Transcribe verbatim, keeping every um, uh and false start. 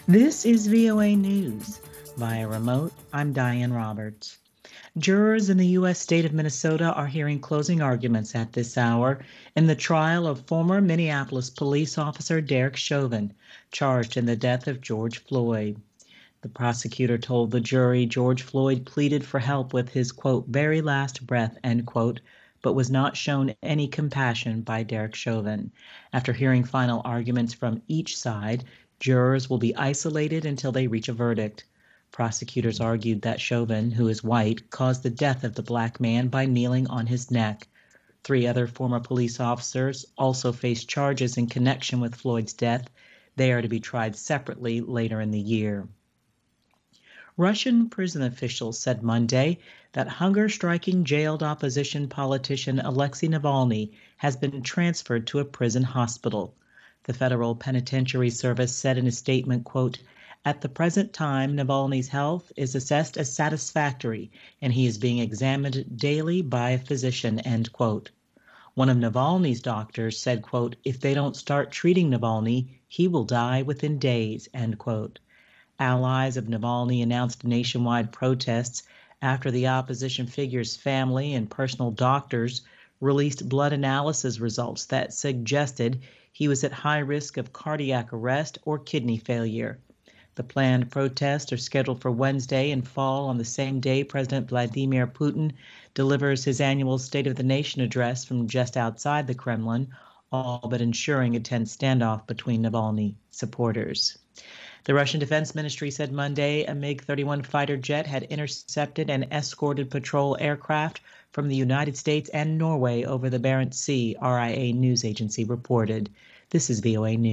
This is V O A News. Via remote, I'm Diane Roberts. Jurors in the U S state of Minnesota are hearing closing arguments at this hour in the trial of former Minneapolis police officer Derek Chauvin, charged in the death of George Floyd. The prosecutor told the jury George Floyd pleaded for help with his, quote, very last breath, end quote, but was not shown any compassion by Derek Chauvin. After hearing final arguments from each side, jurors will be isolated until they reach a verdict. Prosecutors argued that Chauvin, who is white, caused the death of the black man by kneeling on his neck. Three other former police officers also face charges in connection with Floyd's death. They are to be tried separately later in the year. Russian prison officials said Monday that hunger-striking jailed opposition politician Alexei Navalny has been transferred to a prison hospital. The Federal Penitentiary Service said in a statement, quote, at the present time, Navalny's health is assessed as satisfactory, and he is being examined daily by a physician, end quote. One of Navalny's doctors said, quote, if they don't start treating Navalny, he will die within days, end quote. Allies of Navalny announced nationwide protests after the opposition figure's family and personal doctors released blood analysis results that suggested he was at high risk of cardiac arrest or kidney failure. The planned protests are scheduled for Wednesday and fall on the same day President Vladimir Putin delivers his annual State of the Nation address from just outside the Kremlin, all but ensuring a tense standoff between Navalny supporters. The Russian Defense Ministry said Monday a MiG thirty-one fighter jet had intercepted and escorted patrol aircraft from the United States and Norway over the Barents Sea, R I A news agency reported. This is V O A News.